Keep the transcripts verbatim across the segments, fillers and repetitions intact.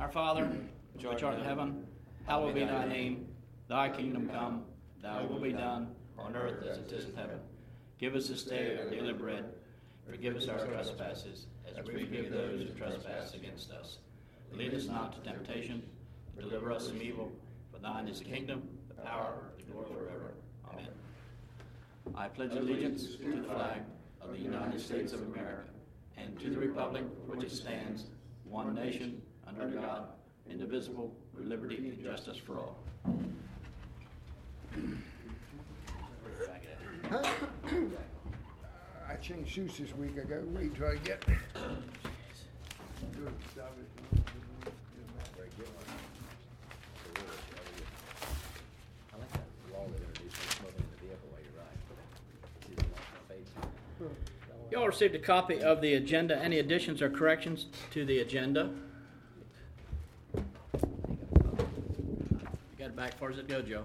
Our Father, which art in heaven, hallowed be thy name. Thy kingdom come, thy will be done, on earth as it is in heaven. Give us this day our daily bread. Forgive us our trespasses, as we forgive those who trespass against us. Lead us not to temptation, but deliver us from evil. For thine is the kingdom, the power, the glory forever. Amen. I pledge allegiance to the flag of the United States of America, and to the republic for which it stands, one nation, under God, indivisible, with liberty and justice for all. Huh? I changed shoes this week. I got to wait till I get. Good stuff. I like that law that introduced no smoking in the vehicle while you ride. You all received a copy of the agenda. Any additions or corrections to the agenda? You got it back as far as it go, Joe?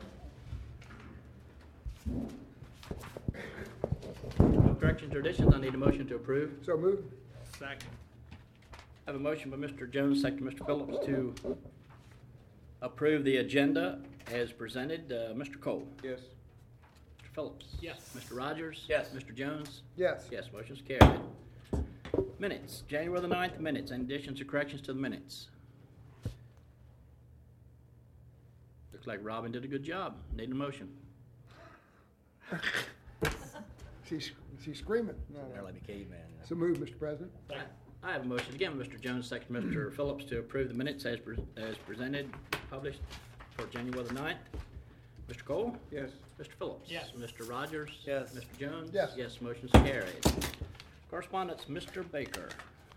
No corrections or additions. I need a motion to approve. So moved. Second. I have a motion by Mister Jones, second by Mister Phillips, to approve the agenda as presented. Uh, Mister Cole? Yes. Mister Phillips? Yes. Mister Rogers? Yes. Mister Jones? Yes. Yes, motion's carried. Minutes, January the ninth minutes. Any additions or corrections to the minutes? Looks like Robin did a good job. Need a motion. She's she's screaming. No, They're no. like a caveman. You know? So moved, Mister President. I have a motion again, Mister Jones, second Mister Phillips, to approve the minutes as, pre- as presented, published for January the ninth. Mister Cole? Yes. Mister Phillips? Yes. Mister Rogers? Yes. Mister Jones? Yes. Yes, motion's carried. Correspondence, Mister Baker.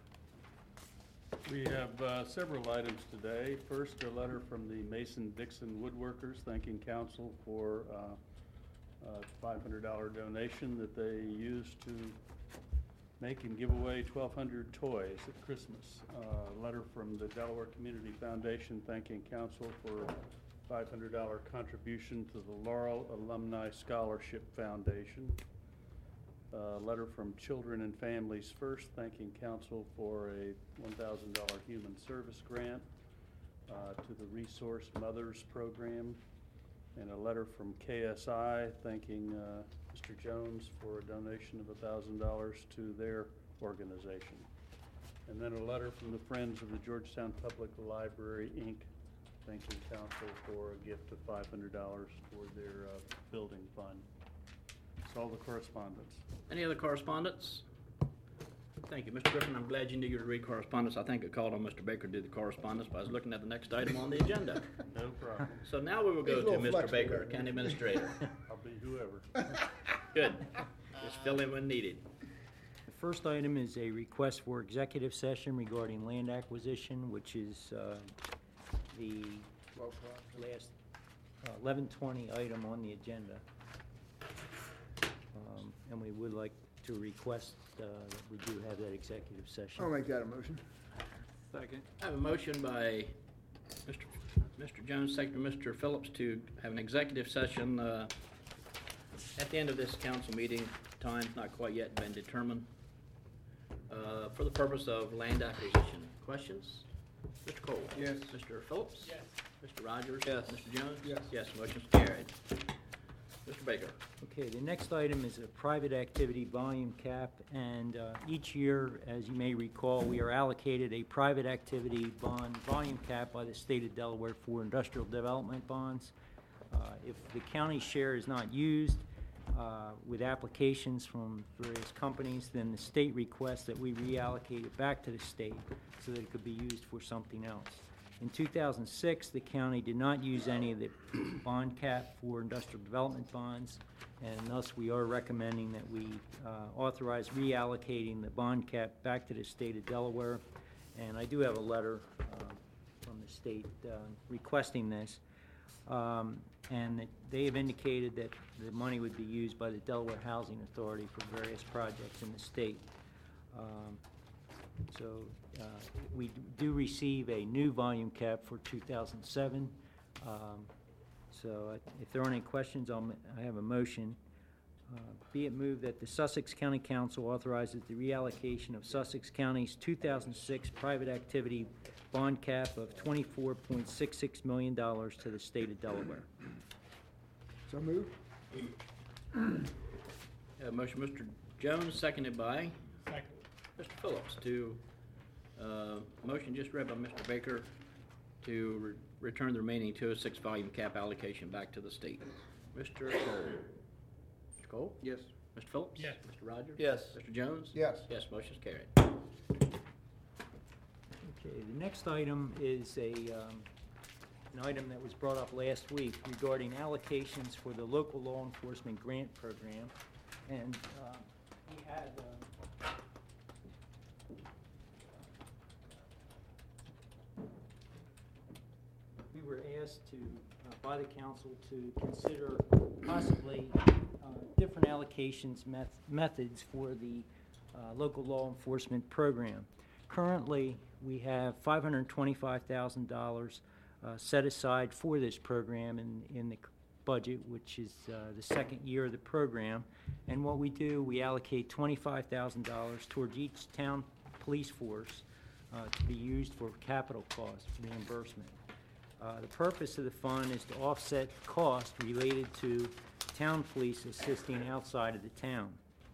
We have uh, several items today. First, a letter from the Mason-Dixon Woodworkers thanking council for uh, a five hundred dollar donation that they used to make and give away twelve hundred toys at Christmas. Uh, A letter from the Delaware Community Foundation thanking council for five hundred dollar contribution to the Laurel Alumni Scholarship Foundation. A letter from Children and Families First thanking council for a one thousand dollar human service grant uh, to the Resource Mothers Program. And a letter from K S I thanking uh, Mister Jones for a donation of one thousand dollars to their organization. And then a letter from the Friends of the Georgetown Public Library, Incorporated, thanking council for a gift of five hundred dollars toward their uh, building fund. That's all the correspondence. Any other correspondence? Thank you. Mister Griffin, I'm glad you knew you were to read correspondence. I think I called on Mister Baker to do the correspondence, but I was looking at the next item on the agenda. No problem. So now we will He's a go to little Mister flexible Baker, there. County Administrator. I'll be whoever. Good. Just fill in when needed. The first item is a request for executive session regarding land acquisition, which is uh, the last uh, eleven twenty item on the agenda. Um, And we would like to request uh, that we do have that executive session. I'll make that a motion. Second. I have a motion by Mister Mister Jones, second by Mister Phillips, to have an executive session uh, at the end of this council meeting. Time's not quite yet been determined, uh, for the purpose of land acquisition. Questions? Mister Cole? Yes. Mister Phillips? Yes. Mister Rogers? Yes. Mister Jones? Yes. Yes, motion's carried. Mister Baker? Okay, the next item is a private activity volume cap, and uh, each year, as you may recall, we are allocated a private activity bond volume cap by the state of Delaware for industrial development bonds. Uh, If the county share is not used uh, with applications from various companies, then the state requests that we reallocate it back to the state so that it could be used for something else. In two thousand six, the county did not use any of the bond cap for industrial development bonds, and thus we are recommending that we uh, authorize reallocating the bond cap back to the state of Delaware. And I do have a letter uh, from the state uh, requesting this. Um, And that they have indicated that the money would be used by the Delaware Housing Authority for various projects in the state. Um, So uh, we do receive a new volume cap for two thousand seven. Um, So I- if there aren't any questions, I'll, ma- I have a motion Uh, Be it moved that the Sussex County Council authorizes the reallocation of Sussex County's two thousand six private activity bond cap of twenty-four point six six million dollars to the state of Delaware. So moved. Uh, motion, Mister Jones, seconded by? Second. Mister Phillips, to, uh, motion just read by Mister Baker to re- return the remaining two oh six volume cap allocation back to the state. Mister Cole? Mister Cole? Yes. Mister Phillips? Yes. Mister Rogers? Yes. Mister Jones? Yes. Yes, motion's carried. Okay, the next item is a, um, an item that was brought up last week regarding allocations for the local law enforcement grant program. And uh, we had, um, we were asked to, uh, by the council, to consider possibly uh, different allocations meth- methods for the uh, local law enforcement program. Currently, we have five hundred twenty-five thousand dollars uh, set aside for this program in, in the c- budget, which is uh, the second year of the program. And what we do, we allocate twenty-five thousand dollars towards each town police force uh, to be used for capital cost reimbursement. Uh, The purpose of the fund is to offset costs related to town police assisting outside of the town.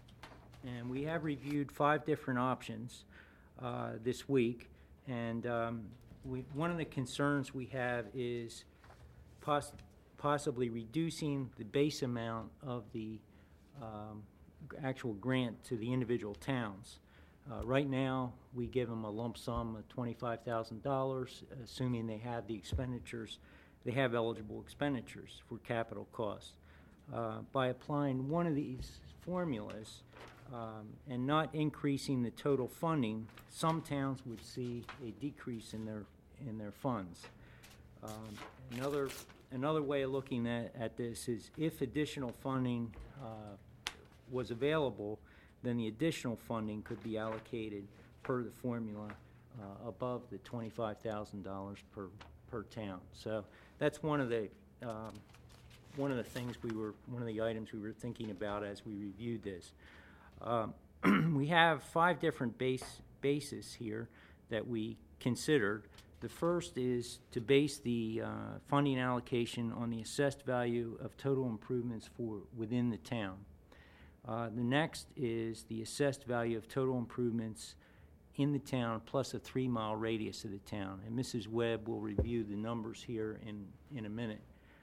And we have reviewed five different options uh, this week, and um, we, one of the concerns we have is poss- possibly reducing the base amount of the um, g- actual grant to the individual towns. Uh, Right now, we give them a lump sum of twenty-five thousand dollars, assuming they have the expenditures, they have eligible expenditures for capital costs. Uh, By applying one of these formulas um, and not increasing the total funding, some towns would see a decrease in their, in their funds. Um, Another, another way of looking at, at this is if additional funding uh, was available, then the additional funding could be allocated per the formula uh, above the twenty-five thousand dollars per, per town. So that's one of the, um, one of the things we were, one of the items we were thinking about as we reviewed this. Um, We have five different base, bases here that we considered. The first is to base the uh, funding allocation on the assessed value of total improvements for within the town. Uh, The next is the assessed value of total improvements in the town plus a three-mile radius of the town. And Missus Webb will review the numbers here in, in a minute.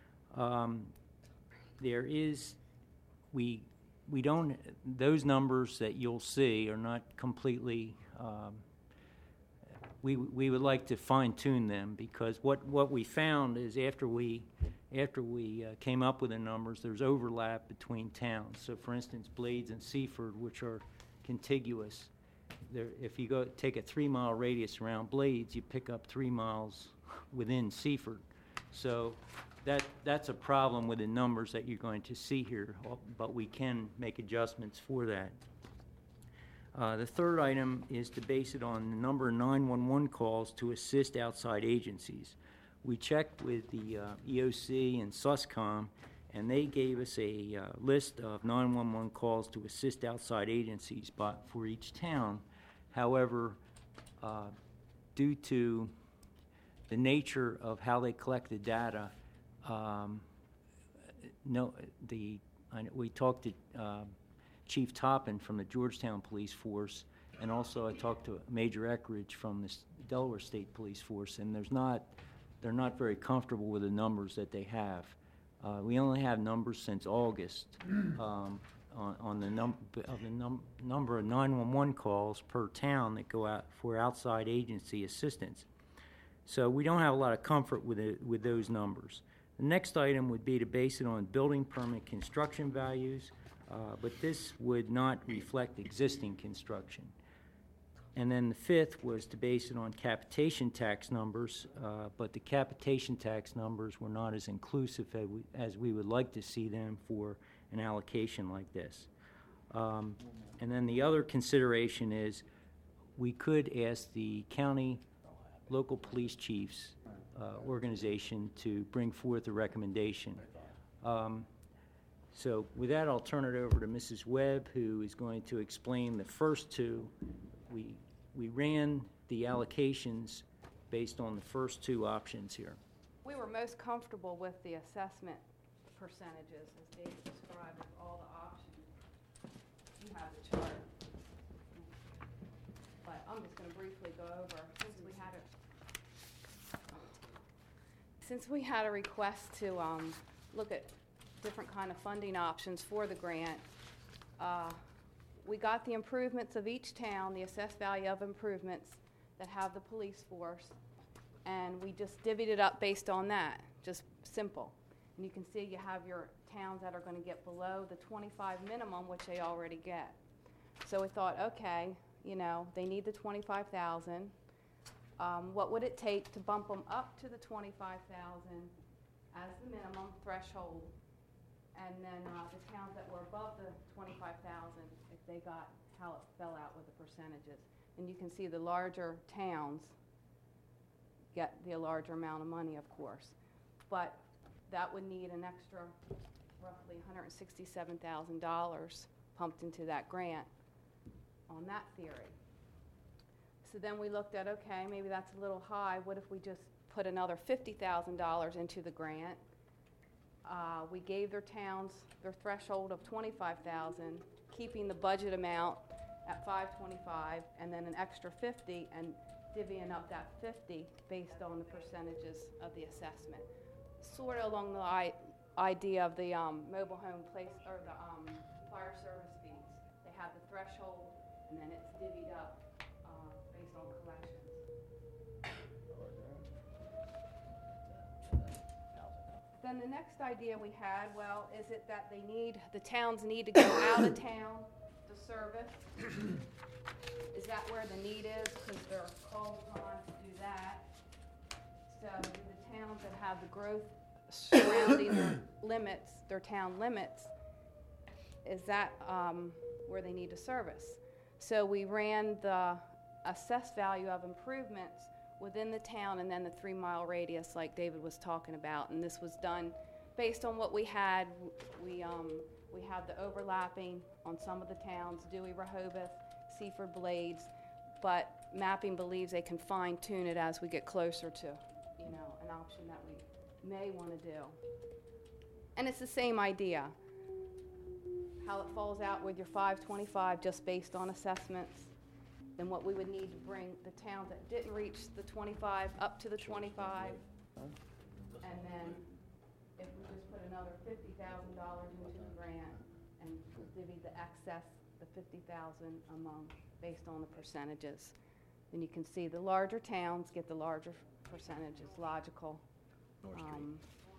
Um, There is, we, we don't, those numbers that you'll see are not completely, um, we, we would like to fine-tune them, because what, what we found is after we, after we uh, came up with the numbers, there's overlap between towns. So for instance, Blades and Seaford, which are contiguous, there, if you go take a three-mile radius around Blades, you pick up three miles within Seaford. So that, that's a problem with the numbers that you're going to see here, but we can make adjustments for that. Uh, the third item is to base it on the number of nine one one calls to assist outside agencies. We checked with the uh, E O C and SUSCOM, and they gave us a uh, list of nine one one calls to assist outside agencies but for each town. However, uh, due to the nature of how they collect the data, um, no, the I, we talked to uh, Chief Toppin from the Georgetown Police Force, and also I talked to Major Eckridge from the Delaware State Police Force, and there's not, they're not very comfortable with the numbers that they have. Uh, we only have numbers since August um, on, on the num of the num number of nine one one calls per town that go out for outside agency assistance. So we don't have a lot of comfort with it, with those numbers. The next item would be to base it on building permit construction values, uh, but this would not reflect existing construction. And then the fifth was to base it on capitation tax numbers, uh, but the capitation tax numbers were not as inclusive as we, as we would like to see them for an allocation like this. Um, and then the other consideration is we could ask the county local police chiefs uh, organization to bring forth a recommendation. Um, So with that, I'll turn it over to Missus Webb, who is going to explain the first two. We, we ran the allocations based on the first two options here. We were most comfortable with the assessment percentages, as Dave described, of all the options. You have the chart. But I'm just going to briefly go over, since we had a, since we had a request to um, look at different kind of funding options for the grant, uh, we got the improvements of each town, the assessed value of improvements that have the police force, and we just divvied it up based on that, just simple. And you can see you have your towns that are going to get below the twenty-five minimum, which they already get. So we thought, okay, you know, they need the twenty-five thousand. Um, what would it take to bump them up to the twenty-five thousand as the minimum threshold? And then uh, the towns that were above the twenty-five thousand, if they got how it fell out with the percentages. And you can see the larger towns get the larger amount of money, of course. But that would need an extra roughly one hundred sixty-seven thousand dollars pumped into that grant on that theory. So then we looked at, okay, maybe that's a little high. What if we just put another fifty thousand dollars into the grant? Uh, we gave their towns their threshold of twenty-five thousand dollars, keeping the budget amount at five twenty-five, and then an extra fifty, and divvying up that fifty based on the percentages of the assessment. Sort of along the I- idea of the um, mobile home place or the um, fire service fees. They have the threshold, and then it's divvied up uh, based on collections. Then the next idea we had, well, is it that they need, the towns need to go out of town to service? Is that where the need is? Because they're called upon to do that. So do the towns that have the growth surrounding their limits, their town limits, is that um, where they need to service? So we ran the assessed value of improvements within the town and then the three-mile radius like David was talking about. And this was done based on what we had. We, um, we had the overlapping on some of the towns, Dewey, Rehoboth, Seaford, Blades, but mapping believes they can fine-tune it as we get closer to, you know, an option that we may want to do. And it's the same idea. How it falls out with your five twenty-five just based on assessments, then what we would need to bring the towns that didn't reach the twenty-five up to the twenty-five, and then if we just put another fifty thousand dollars into the grant and divvy the excess, the fifty thousand among, based on the percentages, then you can see the larger towns get the larger percentages, logical. North Street. Um,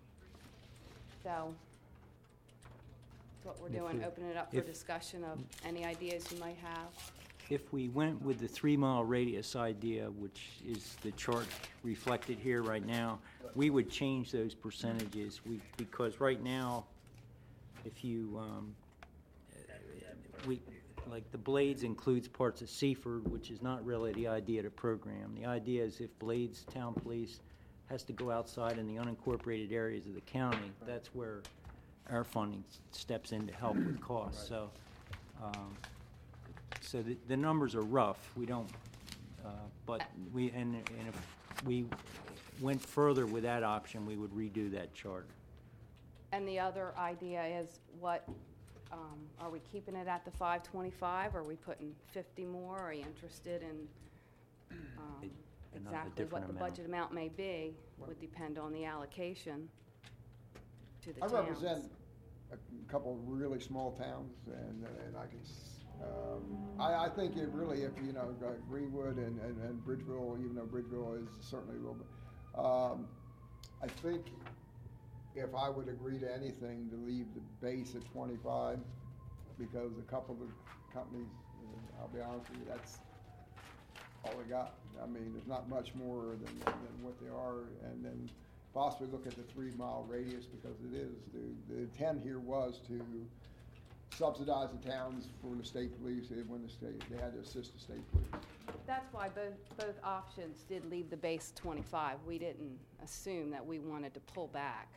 so that's what we're If doing, we- opening it up for if- discussion of any ideas you might have. If we went with the three-mile radius idea, which is the chart reflected here right now, we would change those percentages. We, because right now, if you, um, we, like the Blades includes parts of Seaford, which is not really the idea of the program. The idea is if Blades Town Police has to go outside in the unincorporated areas of the county, that's where our funding steps in to help with costs. So, um, so the, the numbers are rough. We don't, uh, but we, and, and if we went further with that option, we would redo that chart. And the other idea is what, um, are we keeping it at the five twenty-five? Are we putting fifty more? Are you interested in um, Another exactly what different the amount. budget amount may be? Would depend on the allocation to the I towns. represent a couple of really small towns, and, and I can, s- um, I, I think it really, if, you know, like Greenwood and, and, and Bridgeville, even though Bridgeville is certainly a little bit, um, I think if I would agree to anything, to leave the base at twenty-five, because a couple of the companies, uh, I'll be honest with you, that's all they got. I mean, there's not much more than, than what they are, and then possibly look at the three-mile radius, because it is, the, the intent here was to subsidize the towns for the state police, eh, when the state, they had to assist the state police. That's why both, both options did leave the base twenty-five. We didn't assume that we wanted to pull back.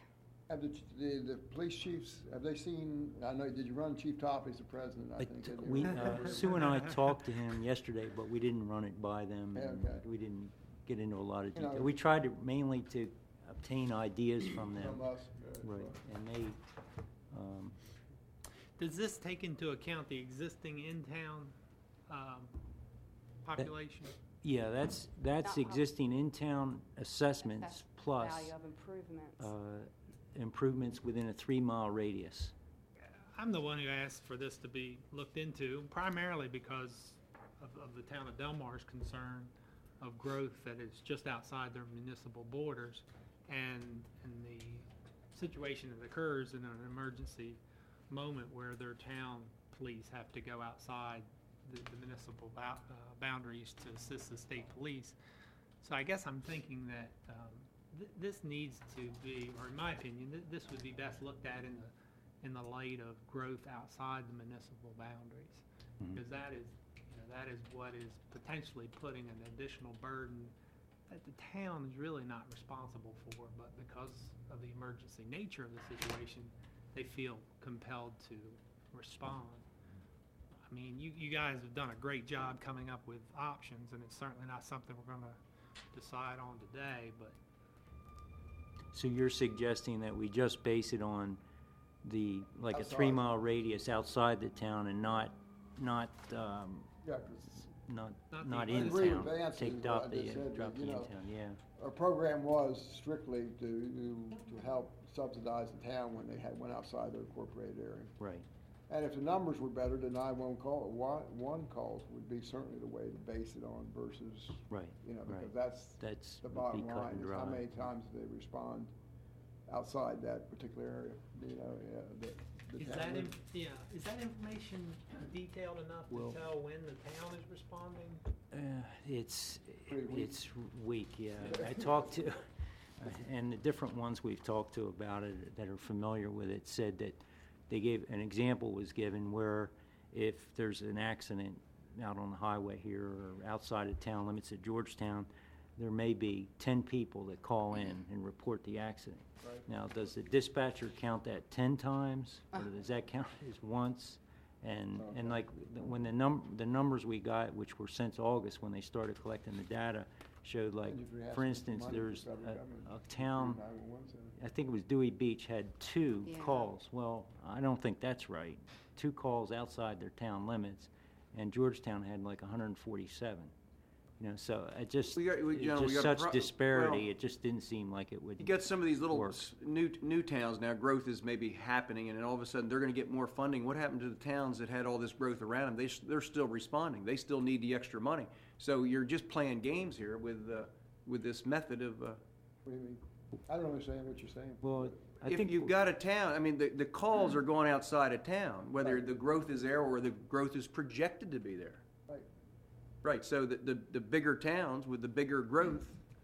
Have the, the, the police chiefs, have they seen, I know, did you run Chief Toppy as the president, I I think? t- didn't you? We, uh, Sue and I talked to him yesterday, but we didn't run it by them. and Okay. We didn't get into a lot of You know- detail. We tried to, mainly to obtain ideas from them. From us, good, Right, well. and they, um, Does this take into account the existing in-town um, population? yeah, that's, that's Not- existing in-town assessments That's plus Value of improvements. uh, improvements within a three-mile radius. I'm the one who asked for this to be looked into, primarily because of, of the town of Delmar's concern of growth that is just outside their municipal borders, and, and the situation that occurs in an emergency moment where their town police have to go outside the, the municipal bou- uh, boundaries to assist the state police. So I guess I'm thinking that um, th- this needs to be, or in my opinion, th- this would be best looked at in the in the light of growth outside the municipal boundaries, Mhm. because that is, you know, that is what is potentially putting an additional burden that the town is really not responsible for, but because of the emergency nature of the situation, they feel compelled to respond. I mean, you, you guys have done a great job coming up with options, and it's certainly not something we're gonna decide on today, but So you're suggesting that we just base it on the, like a Outside. three-mile radius outside the town and not, not, um, Yeah, 'cause not, Not the- not I in agree with town? Vance Take is drop what I the, just uh, said, drop that, the you in know, town, yeah. our program was strictly to, to help subsidize the town when they had, went outside their incorporated area. Right. And if the numbers were better, the nine-one call, one, one calls would be certainly the way to base it on versus, Right, you know, right. because that's That's, the would bottom be cut line, and is how dry. many times do they respond outside that particular area, you know, yeah, the, the is town that, would- in- yeah, is that information detailed enough Well- to tell when the town is responding? Uh, It's, Pretty weak. it's weak, yeah. I talked to, and the different ones we've talked to about it that are familiar with it said that they gave, an example was given where if there's an accident out on the highway here or outside of town limits at Georgetown, there may be ten people that call in and report the accident. Right. Now, does the dispatcher count that ten times, or does that count as once? And, and like, the- when the num, the numbers we got, which were since August, when they started collecting the data, showed like, And if we have for some instance, money for there's federal a, government, a town, nine one one center. I think it was Dewey Beach, had two Yeah. calls. Well, I don't think that's right. Two calls outside their town limits, and Georgetown had like hundred and forty-seven. You know, so it just, We got- we- you know, it's we just got a such pro- disparity, well- it just didn't seem like it would You got some of these little work. s- new, new towns now, growth is maybe happening, and then all of a sudden, they're gonna get more funding. What happened to the towns that had all this growth around them? They, s- they're still responding. They still need the extra money. So you're just playing games here with, uh, with this method of, uh, What do you mean? I don't understand what you're saying. Well, I if think you've got a town, I mean, the, the calls are going outside of town, whether Right. the growth is there or the growth is projected to be there. Right. Right, so the, the, the bigger towns with the bigger growth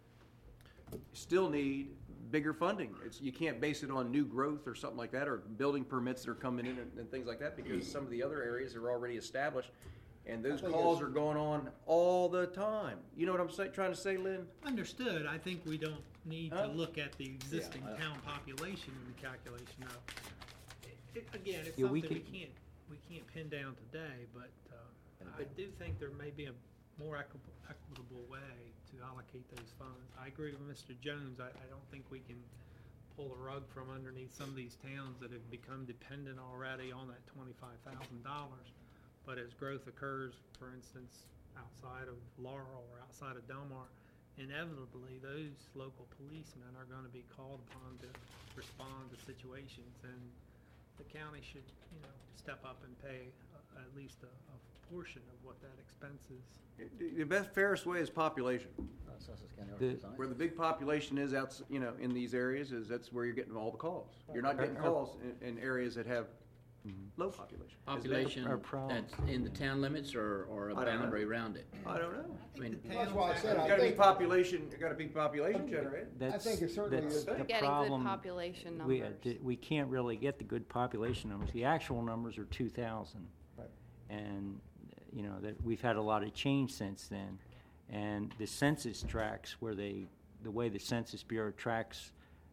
still need bigger funding. It's, you can't base it on new growth or something like that, or building permits that are coming in and, and things like that, because some of the other areas are already established, and those I think calls it's- are going on all the time. You know what I'm say, trying to say, Lynn? Understood, I think we don't need to Huh? look at the existing I- town population in the calculation of. It, again, it's Yeah, we something we could- can't, we can't pin down today, but, uh, And I do think there may be a more equitable, equitable way to allocate those funds. I agree with Mister Jones, I, I don't think we can pull the rug from underneath some of these towns that have become dependent already on that twenty-five thousand dollars. But as growth occurs, for instance, outside of Laurel or outside of Delmar, inevitably, those local policemen are gonna be called upon to respond to situations, and the county should, you know, step up and pay uh, at least a, a portion of what that expense is. The best, fairest way is population. Uh, Sussex County The- Ordinance Design. Where the big population is out, you know, in these areas, is that's where you're getting all the calls. You're not getting calls in, in areas that have low population. Population our problem. that's in the town limits or, or a I don't know. boundary around it? I don't know. I mean, That's why I said, There's I gotta be think, population, there gotta be population generated. that's, think it certainly that's is. the Getting good problem. population We, uh, numbers. di- we can't really get the good population numbers. The actual numbers are two thousand. Right. And, you know, that, we've had a lot of change since then. And the census tracks where they, the way the Census Bureau tracks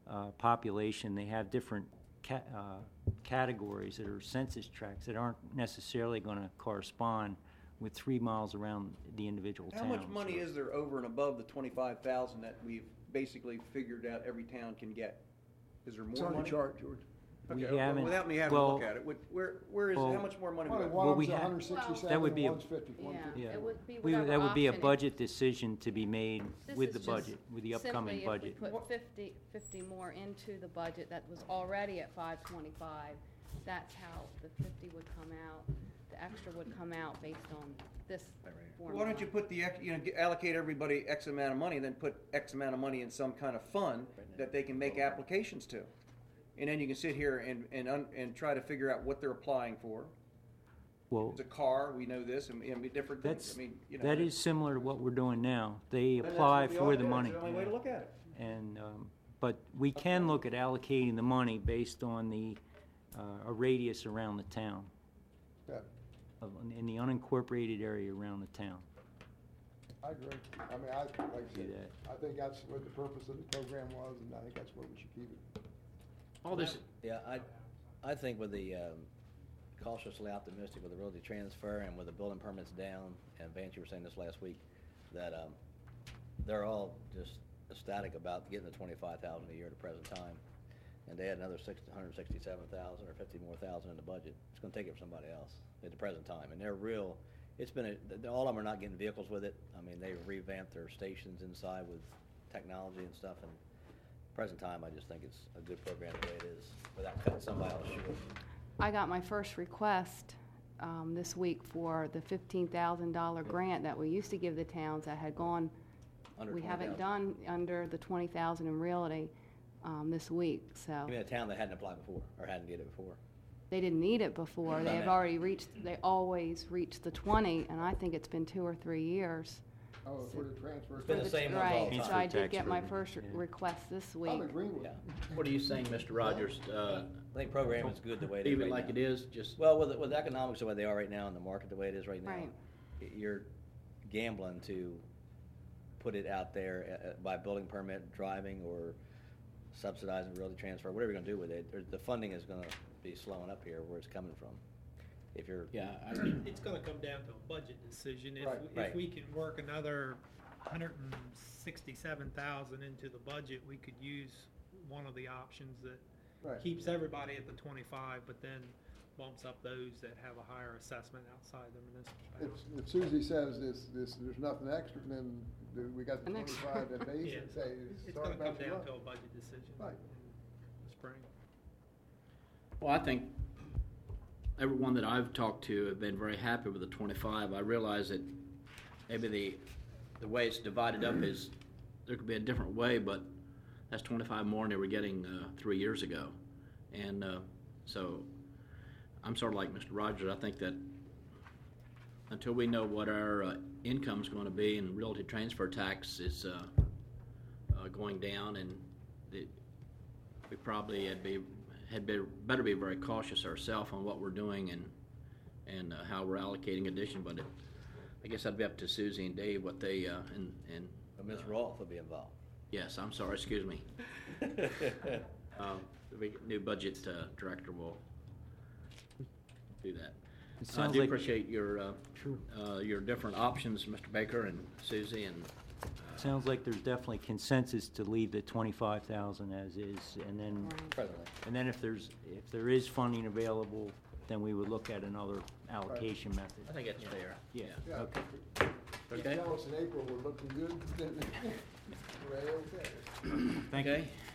uh, population, they have different ca- uh, categories that are census tracts that aren't necessarily going to correspond with three miles around the individual How town. much money is there over and above the twenty-five thousand that we've basically figured out every town can get? Is there It's more on the money? chart, George. We Okay, well, haven't- without me having to look well- at it, what- where, where is, well- how much more money we One got? one Well, of we them's ha- one sixty-seven, Well- That would be a- one's fifty. one Yeah, fifty. Yeah. it would be We- whatever That would be a option it- budget decision to be made This with is the just budget, with the upcoming budget. Simply, if we put fifty, fifty more into the budget that was already at five twenty-five, that's how the fifty would come out. The extra would come out based on this formula. Why don't you put the, ex- you know, get- allocate everybody X amount of money, then put X amount of money in some kind of fund that they can make applications to? And then you can sit here and, and, un- and try to figure out what they're applying for. Well, It's a car, we know this, and, and different things, that's, I mean, you know. that is similar to what we're doing now. They then that's apply what we ought for to the do. money. It's the only way to look at it. And, um, but we can look at allocating the money based on the, uh, a radius around the town, Yeah, of- in the unincorporated area around the town. I agree. I mean, I, like I Do said, that. I think that's what the purpose of the program was, and I think that's where we should keep it. All this, Yeah, I, I think with the, um, cautiously optimistic with the realty transfer and with the building permits down, and Vance, you were saying this last week, that, um, they're all just ecstatic about getting the twenty-five thousand a year at the present time. And they had another six, hundred sixty-seven thousand or fifty more thousand in the budget. It's gonna take it from somebody else at the present time. And they're real, it's been, a all of them are not getting vehicles with it. I mean, they revamped their stations inside with technology and stuff, and present time, I just think it's a good program the way it is, without cutting somebody else short. I got my first request um, this week for the fifteen thousand dollar grant that we used to give the towns that had gone, Under we haven't twenty thousand. done under the twenty thousand in realty um, this week, so. You mean a town that hadn't applied before, or hadn't get it before? They didn't need it before. They I have know. already reached, they always reach the twenty, and I think it's been two or three years. Oh, for the transfer. It's been the For same ones all Right, the so time. I did Transfer get my tax first rate, yeah. request this I'm week. in Greenwood. Yeah. what are you saying, Mister Rogers? Uh, I think program is good the way it is Leave it right like now. it is, just, Well, with, with economics the way they are right now and the market the way it is right now, Right. y- you're gambling to put it out there uh, uh, by building permit, driving, or subsidizing realty transfer, whatever you're gonna do with it. There- The funding is gonna be slowing up here where it's coming from. If you're, yeah, I, It's gonna come down to a budget decision. If, Right. if Right. we can work another hundred and sixty-seven thousand into the budget, we could use one of the options that Right. keeps everybody at the twenty-five, but then bumps up those that have a higher assessment outside their municipal If, bounds. if Susie says this, this, there's nothing extra, then do we got the An extra. twenty-five that base Yeah. and say, It's start gonna come matching down up. to a budget decision Right. in the spring. well, I think everyone that I've talked to have been very happy with the twenty-five. I realize that maybe the, the way it's divided up is, there could be a different way, but that's twenty-five more than they were getting, uh, three years ago. And, uh, so, I'm sort of like Mister Rogers. I think that until we know what our, uh, income's gonna be and realty transfer tax is, uh, uh, going down, and the, we probably had be, had be, better be very cautious ourselves on what we're doing and, and, uh, how we're allocating addition, but it, I guess that'd be up to Susie and Dave what they, uh, and, and. but Miz Rolfe will be involved. Yes, I'm sorry, excuse me. Uh, the big new budget, uh, director will do that. It I sounds do like- appreciate your, uh, Sure. uh, your different options, Mister Baker and Susie, and, uh, Sounds like there's definitely consensus to leave the twenty-five thousand as is, and then, Presently. and then if there's, if there is funding available, then we would look at another allocation method. I think that's fair. Yeah, Yeah. okay. If you Okay. tell us in April we're looking good, then we're okay. Thank you. Okay,